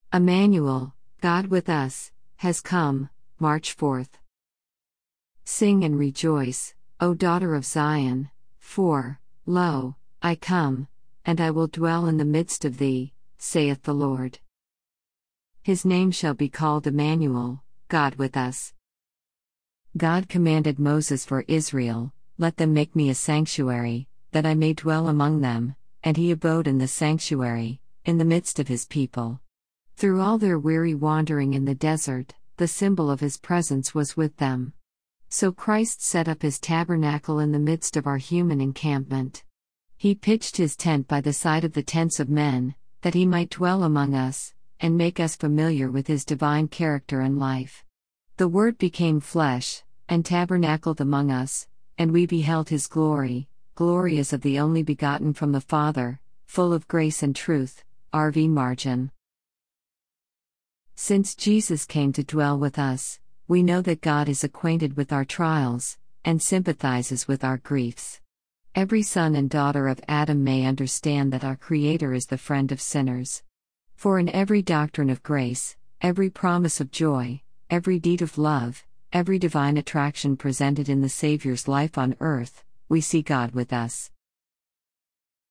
Emmanuel, God with us, has come, March 4th. Sing and rejoice, O daughter of Zion, for, lo, I come, and I will dwell in the midst of thee, saith the Lord. His name shall be called Emmanuel, God with us. God commanded Moses for Israel, let them make me a sanctuary, that I may dwell among them, and he abode in the sanctuary, in the midst of his people. Through all their weary wandering in the desert, the symbol of his presence was with them. So Christ set up his tabernacle in the midst of our human encampment. He pitched his tent by the side of the tents of men, that he might dwell among us, and make us familiar with his divine character and life. The Word became flesh, and tabernacled among us, and we beheld his glory, glory as of the only begotten from the Father, full of grace and truth. R.V. Margin. Since Jesus came to dwell with us, we know that God is acquainted with our trials, and sympathizes with our griefs. Every son and daughter of Adam may understand that our Creator is the friend of sinners. For in every doctrine of grace, every promise of joy, every deed of love, every divine attraction presented in the Savior's life on earth, we see God with us.